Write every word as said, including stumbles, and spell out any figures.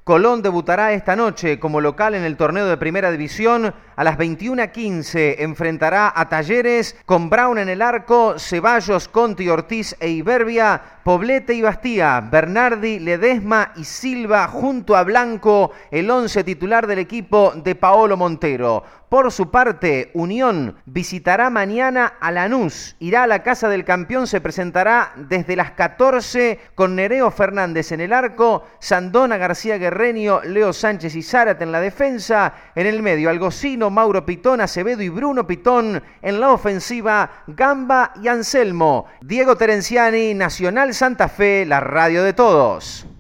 Colón debutará esta noche como local en el torneo de Primera División. A las veintiuna quince enfrentará a Talleres con Brown en el arco, Ceballos, Conti, Ortiz e Iberbia, Poblete y Bastía, Bernardi, Ledesma y Silva junto a Blanco, el once titular del equipo de Paolo Montero. Por su parte, Unión visitará mañana a Lanús, irá a la casa del campeón, se presentará desde las catorce con Nereo Fernández en el arco, Sandona, García Guerreño, Leo Sánchez y Zárate en la defensa, en el medio Algocino, Mauro Pitón, Acevedo y Bruno Pitón, en la ofensiva Gamba y Anselmo. Diego Terenciani, Nacional Santa Fe, la radio de todos.